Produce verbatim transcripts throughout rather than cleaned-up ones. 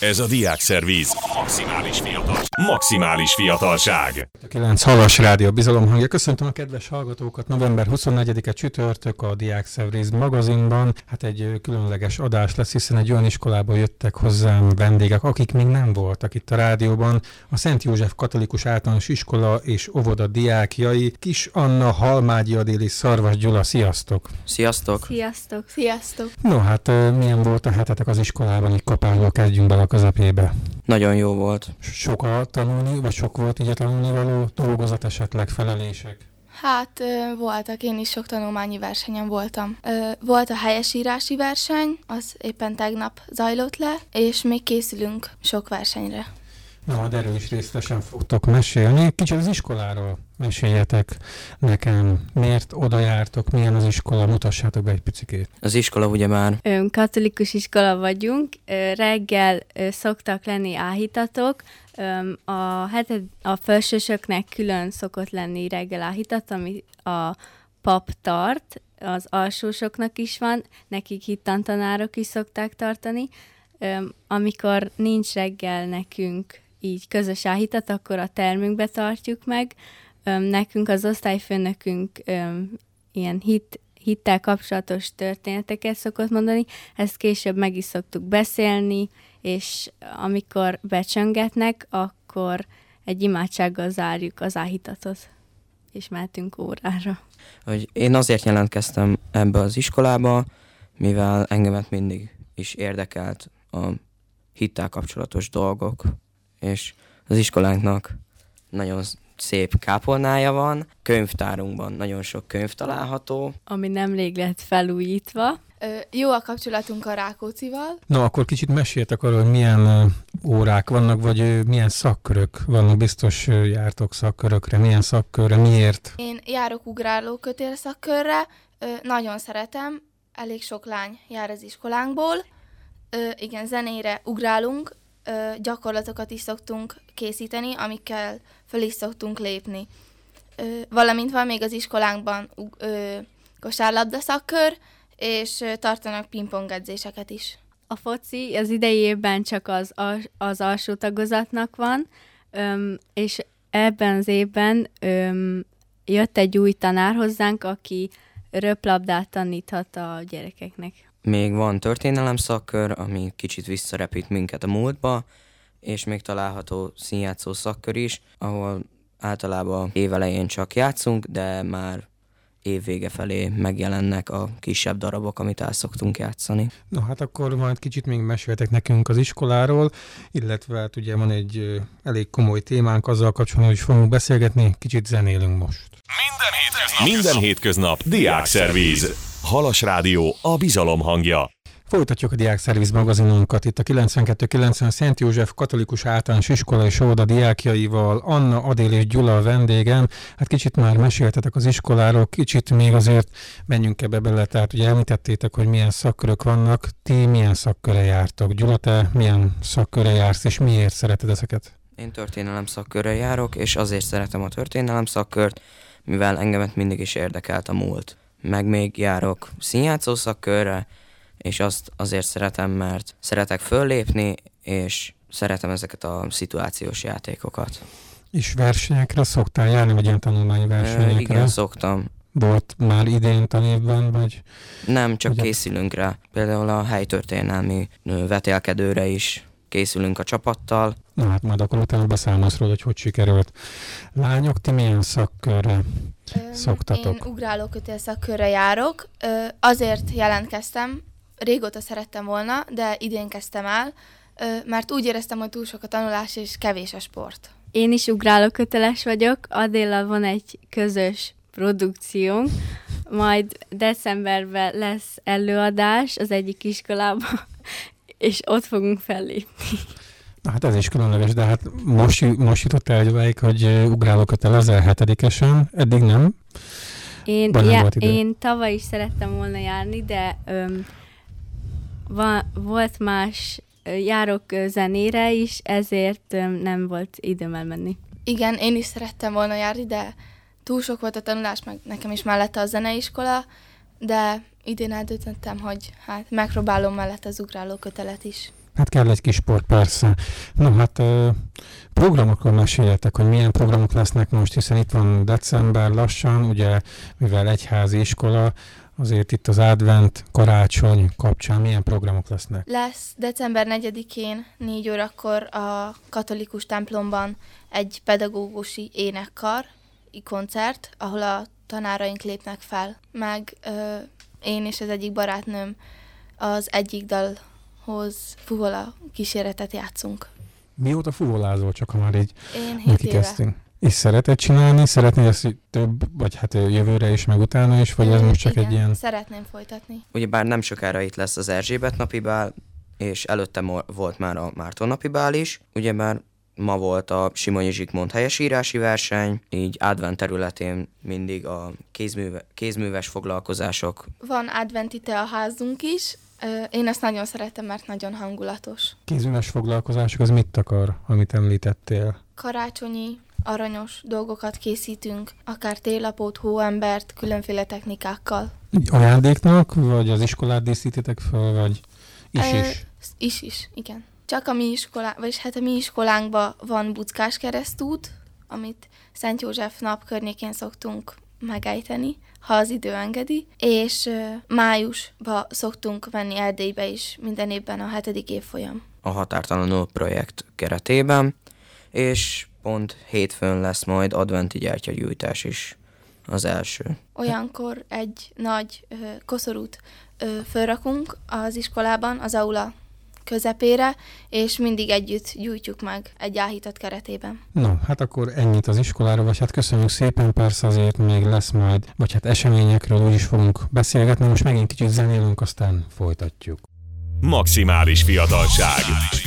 Ez a Diákszervíz. Maximális fiatal. Maximális fiatalság. A kilenc Halas Rádió Bizalom hangja. Köszöntöm a kedves hallgatókat. november huszonnegyedike csütörtök a Diákszervíz magazinban. Hát egy különleges adás lesz, hiszen egy olyan iskolából jöttek hozzám vendégek, akik még nem voltak itt a rádióban. A Szent József Katolikus Általános Iskola és Óvoda diákjai. Kis Anna, Halmágyi Adél, Szarvas Gyula. Sziasztok! Sziasztok! Sziasztok! Sziasztok! No hát milyen volt a hetetek az iskolában, így kapásból kezdjünk bele a közepébe. Nagyon jó volt. Sok a tanulni, vagy sok volt így a tanulnivaló, dolgozat esetleg, felelések? Hát voltak, én is sok tanulmányi versenyen voltam. Volt a helyesírási verseny, az éppen tegnap zajlott le, és még készülünk sok versenyre. Na, hát erről is részletesen fogtok mesélni. Kicsit az iskoláról meséljetek nekem. Miért oda jártok, milyen az iskola, mutassátok be egy picikét. Az iskola ugye már... Katolikus iskola vagyunk, reggel szoktak lenni áhítatok, a, heted, a felsősöknek külön szokott lenni reggel áhítat, ami a pap tart, az alsósoknak is van, nekik hittantanárok is szokták tartani. Amikor nincs reggel nekünk így közös áhítat, akkor a termünkbe tartjuk meg. Nekünk az osztályfőnökünk ilyen hit, hittel kapcsolatos történeteket szokott mondani, ezt később meg is szoktuk beszélni, és amikor becsöngetnek, akkor egy imádsággal zárjuk az áhítatot, és mehetünk órára. Hogy én azért jelentkeztem ebbe az iskolába, mivel engemet mindig is érdekelt a hittel kapcsolatos dolgok, és az iskolánknak nagyon szép kápolnája van, könyvtárunkban nagyon sok könyv található. Ami nemrég lett felújítva. Ö, jó a kapcsolatunk a Rákóczival. No, akkor kicsit meséltek arról, hogy milyen órák vannak, vagy milyen szakkörök vannak, biztos jártok szakkörökre, milyen szakkörre, miért? Én járok ugráló kötél szakkörre, ö, nagyon szeretem, elég sok lány jár az iskolánkból. Ö, igen, zenére ugrálunk, ö, gyakorlatokat is szoktunk készíteni, amikkel föl is szoktunk lépni. Ö, valamint van még az iskolánkban ö, kosárlabda szakkör, és ö, tartanak pingpongedzéseket is. A foci az idei évben csak az, al- az alsó tagozatnak van, öm, és ebben az évben öm, jött egy új tanár hozzánk, aki röplabdát taníthat a gyerekeknek. Még van történelem szakkör, ami kicsit visszarepít minket a múltba, és még található színjátszó szakkör is, ahol általában évelején csak játszunk, de már évvége felé megjelennek a kisebb darabok, amit el szoktunk játszani. No hát akkor majd kicsit még meséltek nekünk az iskoláról, illetve hát ugye van egy ö, elég komoly témánk, azzal kapcsolatban is fogunk beszélgetni, kicsit zenélünk most. Minden hétköznap, Minden hétköznap Diákszervíz. Halas Rádió, a bizalom hangja. Folytatjuk a Diákszervíz magazinunkat itt a kilencvenkettő kilencven Szent József Katolikus Általános Iskola és Óvoda diákjaival. Anna, Adél és Gyula a vendégem. Hát kicsit már meséltetek az iskoláról, kicsit még azért menjünk ebbe bele. Tehát ugye említettétek, hogy milyen szakkörök vannak. Ti milyen szakköre jártok? Gyula, te milyen szakköre jársz, és miért szereted ezeket? Én történelem szakkörre járok, és azért szeretem a történelem szakkört, mivel engemet mindig is érdekelt a múlt. Meg még járok színjátszó szakkörre, és azt azért szeretem, mert szeretek föllépni, és szeretem ezeket a szituációs játékokat. És versenyekre szoktál járni, vagy ilyen tanulmányi versenyekre? E, igen, szoktam. Volt már idén tanévben, vagy? Nem, csak ugye? Készülünk rá. Például a helytörténelmi vetélkedőre is készülünk a csapattal. Na hát majd akkor utána beszámolsz róla, hogy hogy sikerült. Lányok, ti milyen szakkörre szoktatok? Én ugráló kötél szakkörre járok. Ö, azért jelentkeztem, régóta szerettem volna, de idén kezdtem el, ö, mert úgy éreztem, hogy túl sok a tanulás és kevés a sport. Én is ugrálóköteles vagyok, Adéllal van egy közös produkciónk, majd decemberben lesz előadás az egyik iskolában, és ott fogunk fellépni. Na hát ez is különleges, de hát most, most jutott el egy hogy ugrálókötelezel hetedikesen, eddig nem? Én, já- én tavaly is szerettem volna járni, de öm, va- volt más, járok zenére is, ezért öm, nem volt időm elmenni. Igen, én is szerettem volna járni, de túl sok volt a tanulás, meg nekem is mellette a zeneiskola, de idén eldöntöttem, hogy hát megpróbálom mellett az ugrálókötelet is. Hát kell egy kis sport, persze. Na hát programokról meséljetek, hogy milyen programok lesznek most, hiszen itt van december lassan, ugye, mivel egyházi iskola, azért itt az advent, karácsony kapcsán milyen programok lesznek? Lesz december negyedikén négy órakor a katolikus templomban egy pedagógusi énekkar koncert, ahol a tanáraink lépnek fel. Meg ö, én és az egyik barátnőm az egyik dalhoz fuvola kíséretet játszunk. Mióta fuvolázol, csak ha már így Én hét éve. És szereted csinálni? Szeretnéd ezt több, vagy hát jövőre is, meg utána is, vagy ez most csak Igen, egy ilyen... szeretném folytatni. Ugyebár nem sokára itt lesz az Erzsébet napi bál, és előtte mo- volt már a Márton napi bál is. Ugyebár ma volt a Simonyi Zsigmond helyesírási verseny, így advent területén mindig a kézműve- kézműves foglalkozások. Van adventi teaházunk is. Én ezt nagyon szeretem, mert nagyon hangulatos. Kézműves foglalkozások, az mit akar, amit említettél? Karácsonyi, aranyos dolgokat készítünk, akár télapót, hóembert, különféle technikákkal. Ajándéknak, vagy az iskolát díszítitek fel, vagy is Ö, is? Is is, igen. Csak a mi iskolá, vagyis hát a mi iskolánkban van buckás keresztút, amit Szent József nap környékén szoktunk megejteni, ha az idő engedi, és uh, májusban szoktunk menni Erdélybe is minden évben a hetedik évfolyam. A Határtalanul projekt keretében, és pont hétfőn lesz majd adventi gyertyagyújtás is az első. Olyankor egy nagy uh, koszorút uh, fölrakunk az iskolában, az aula közepére, és mindig együtt gyújtjuk meg egy áhítat keretében. No, hát akkor ennyit az iskolára, vagy hát köszönjük szépen, persze azért még lesz majd, vagy hát eseményekről úgy is fogunk beszélgetni, most megint kicsit zenélünk, aztán folytatjuk. Maximális fiatalság.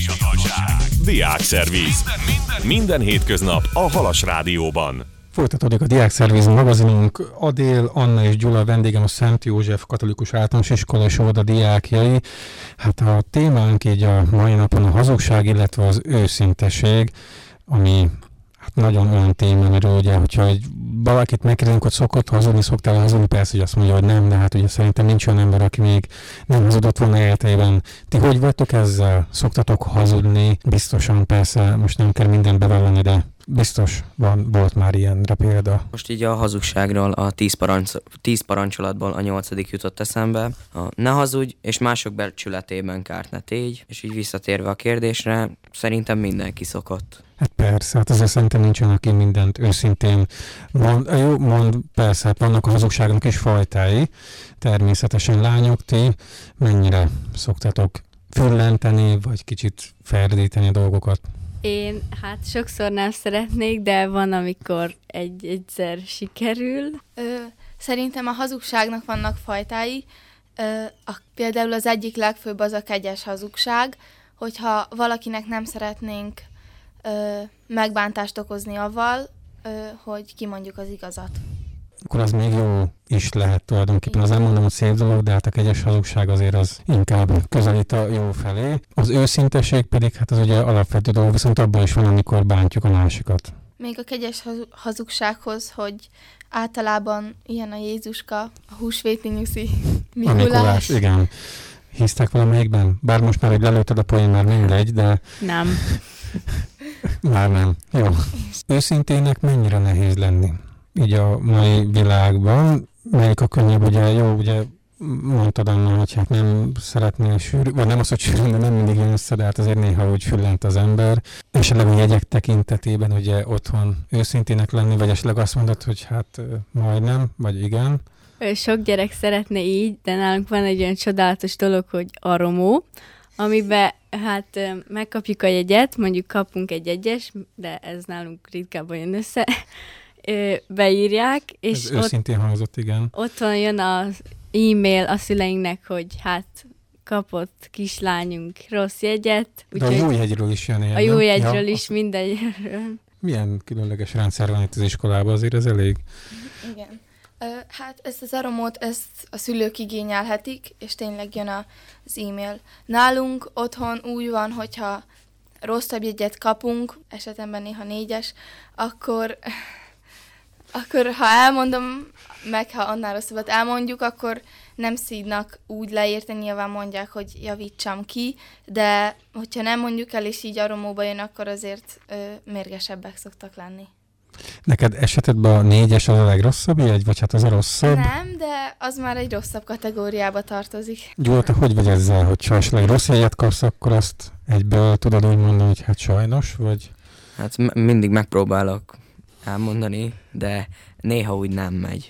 Diákszerviz. Minden hétköznap a Halas Rádióban. Folytatódik a Diákszerviz magazinunk. Adél, Anna és Gyula vendégem a Szent József Katolikus Általános Iskola és Óvoda diákjai. Hát a témánk így a mai napon a hazugság, illetve az őszinteség, ami hát nagyon olyan téma, amiről ugye, hogyha egy, valakit megkérdezünk, hogy szokott hazudni, szoktál hazudni, persze, hogy azt mondja, hogy nem, de hát ugye szerintem nincs olyan ember, aki még nem hazudott volna életében. Ti hogy vagytok ezzel? Szoktatok hazudni? Biztosan, persze, most nem kell mindent bevallani, de biztos van, volt már ilyenre példa. Most így a hazugságról, a tíz, parancs, tíz parancsolatból a nyolcadik jutott eszembe. A ne hazudj, és mások becsületében kárt ne tégy, és így visszatérve a kérdésre, szerintem mindenki szokott. Hát persze, hát azért szerintem nincs olyan, aki mindent őszintén mond. Jó, mond, persze, hát vannak a hazugságnak is fajtái. Természetesen lányok, ti mennyire szoktatok füllenteni, vagy kicsit ferdíteni a dolgokat? Én hát sokszor nem szeretnék, de van, amikor egy egyszer sikerül. Ö, szerintem a hazugságnak vannak fajtái. Ö, a, például az egyik legfőbb az a kegyes hazugság, hogyha valakinek nem szeretnénk ö, megbántást okozni avval, ö, hogy kimondjuk az igazat. Akkor az még jó is lehet tulajdonképpen. Az nem mondom, hogy szép dolog, de hát a kegyes hazugság azért az inkább közelít a jó felé. Az őszinteség pedig hát az ugye alapvető dolog, viszont abban is van, amikor bántjuk a másikat. Még a kegyes hazugsághoz, hogy általában ilyen a Jézuska, a húsvéti nyuszi, Mikulás. A Mikulás, igen. Hisztek valamelyikben? Bár most már, hogy lelőtted a poén, már mindegy, de... Nem. Már nem. Jó. Őszintének mennyire nehéz lenni? Így a mai világban, melyik a könnyebb, ugye jó, ugye mondtad Anna, hogy hát nem szeretnél sűrű, vagy nem az, hogy sűrű, de nem mindig jön össze, de hát azért néha úgy füllent az ember. Esetleg a jegyek tekintetében ugye otthon őszintének lenni, vagy esetleg azt mondod, hogy hát majdnem, vagy igen. Sok gyerek szeretne így, de nálunk van egy olyan csodálatos dolog, hogy aromó, amiben hát megkapjuk a jegyet, mondjuk kapunk egy jegyes, de ez nálunk ritkábban jön össze, beírják, és ez őszintén hangzott, igen. Otthon jön az e-mail a szüleinknek, hogy hát kapott kislányunk rossz jegyet. De a jó jegyről is jön ilyen, A jó jegyről ja, is, mindegyről. Milyen különleges rendszer van itt az iskolában, azért ez elég. Igen. Hát ezt az aromót, ezt a szülők igényelhetik, és tényleg jön az e-mail. Nálunk otthon úgy van, hogyha rosszabb jegyet kapunk, esetemben néha négyes, akkor, akkor ha elmondom, meg ha annál rosszabbat elmondjuk, akkor nem szídnak úgy leírni, nyilván mondják, hogy javítsam ki, de hogyha nem mondjuk el, és így aromóba jön, akkor azért ö, mérgesebbek szoktak lenni. Neked esetedben a négyes az a legrosszabb jegy, vagy hát az a rosszabb? Nem, de az már egy rosszabb kategóriába tartozik. Gyula, te hogy vagy ezzel, hogyha esetleg rossz jegyet kapsz, akkor azt egyből tudod úgy mondani, hogy hát sajnos, vagy? Hát m- mindig megpróbálok elmondani, de néha úgy nem megy.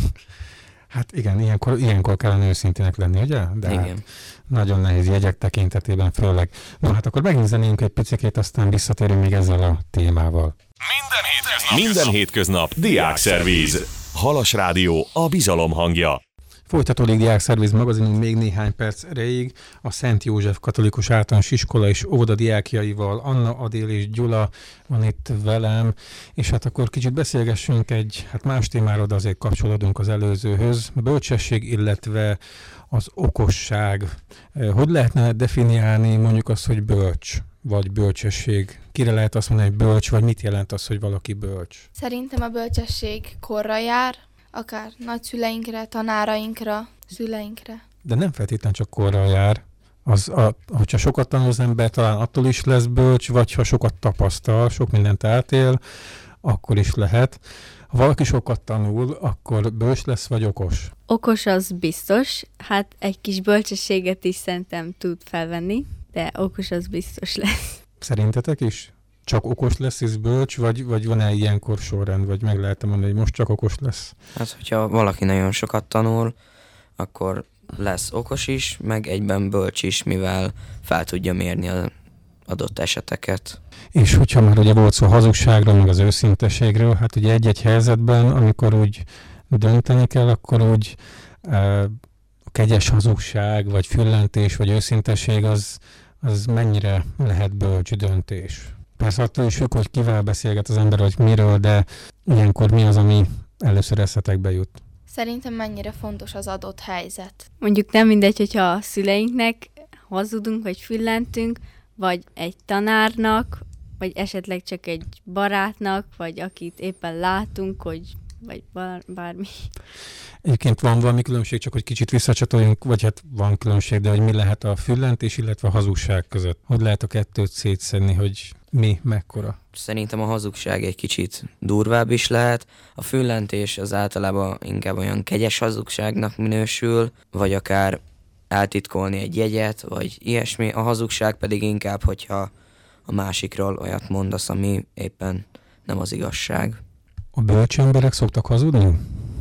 Hát igen, ilyenkor, ilyenkor kellene őszintének lenni, ugye? De Igen. Hát nagyon nehéz jegyek tekintetében főleg. No, hát akkor megint zenéljünk egy picikét, aztán visszatérünk még ezzel a témával. Minden hétköznap, Minden hétköznap Diákszervíz. Halas Rádió, a bizalom hangja. Folytatódik Diákszervíz magazinunk még néhány perc erejéig. A Szent József Katolikus Általános Iskola és óvoda diákjaival Anna, Adél és Gyula van itt velem, és hát akkor kicsit beszélgessünk egy hát más témáról, de azért kapcsolódunk az előzőhöz. A bölcsesség, illetve az okosság. Hogy lehetne definiálni mondjuk azt, hogy bölcs, vagy bölcsesség? Kire lehet azt mondani, hogy bölcs, vagy mit jelent az, hogy valaki bölcs? Szerintem a bölcsesség korra jár, akár nagyszüleinkre, tanárainkra, szüleinkre. De nem feltétlenül csak korral jár. Az, a, hogyha sokat tanul az ember, talán attól is lesz bölcs, vagy ha sokat tapasztal, sok mindent átél, akkor is lehet. Ha valaki sokat tanul, akkor bölcs lesz, vagy okos? Okos az biztos, hát egy kis bölcsességet is szerintem tud felvenni, de okos az biztos lesz. Szerintetek is? Csak okos lesz és bölcs, vagy, vagy van-e ilyenkor sorrend, vagy meg lehet mondani, hogy most csak okos lesz? Hát, hogyha valaki nagyon sokat tanul, akkor lesz okos is, meg egyben bölcs is, mivel fel tudja mérni az adott eseteket. És hogyha már ugye volt szó a hazugságról, meg az őszinteségről, hát ugye egy-egy helyzetben, amikor úgy dönteni kell, akkor úgy e, a kegyes hazugság, vagy füllentés, vagy őszinteség, az, az mennyire lehet bölcs döntés? Persze attól is függ, hogy kivel beszélget az ember, hogy miről, de ilyenkor mi az, ami először eszetekbe jut? Szerintem mennyire fontos az adott helyzet. Mondjuk nem mindegy, hogyha a szüleinknek hazudunk, vagy füllentünk, vagy egy tanárnak, vagy esetleg csak egy barátnak, vagy akit éppen látunk, hogy vagy bár, bármi. Egyébként van valami különbség, csak hogy kicsit visszacsatoljunk, vagy hát van különbség, de hogy mi lehet a füllentés, illetve a hazugság között? Hogy lehet a kettőt szétszedni, hogy mi, mekkora? Szerintem a hazugság egy kicsit durvább is lehet. A füllentés az általában inkább olyan kegyes hazugságnak minősül, vagy akár eltitkolni egy jegyet, vagy ilyesmi. A hazugság pedig inkább, hogyha a másikról olyat mondasz, ami éppen nem az igazság. A bölcs emberek szoktak hazudni?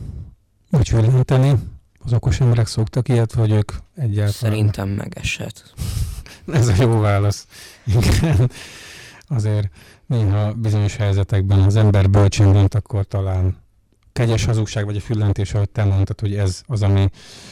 Vagy füllenteni? Az okos emberek szoktak ilyet, vagy ők egyáltalán? Szerintem megesett. Ez a jó válasz. Igen. Azért néha bizonyos helyzetekben az ember bölcsén dönt, akkor talán kegyes hazugság, vagy a füllentés, ahogy te mondtad, hogy ez az, ami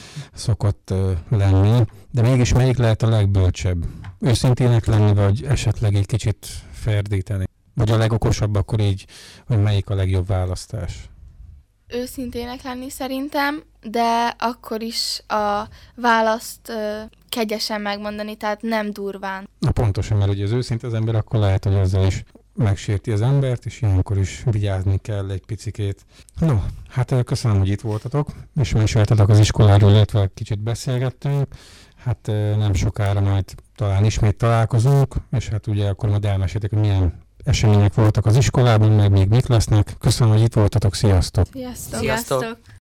szokott uh, lenni. De mégis melyik lehet a legbölcsebb? Őszintének lenni, vagy esetleg egy kicsit ferdíteni? Vagy a legokosabb, akkor így, hogy melyik a legjobb választás? Őszintének lenni szerintem, de akkor is a választ ö, kegyesen megmondani, tehát nem durván. Na pontosan, mert ugye az őszinte az ember, akkor lehet, hogy ezzel is megsérti az embert, és ilyenkor is vigyázni kell egy picikét. No, hát köszönöm, hogy itt voltatok, és meséltetek az iskoláról, illetve kicsit beszélgettünk. Hát nem sokára majd talán ismét találkozunk, és hát ugye akkor majd elmeséltek, hogy milyen események voltak az iskolában, meg még mik lesznek. Köszönöm, hogy itt voltatok, sziasztok! Sziasztok! Sziasztok!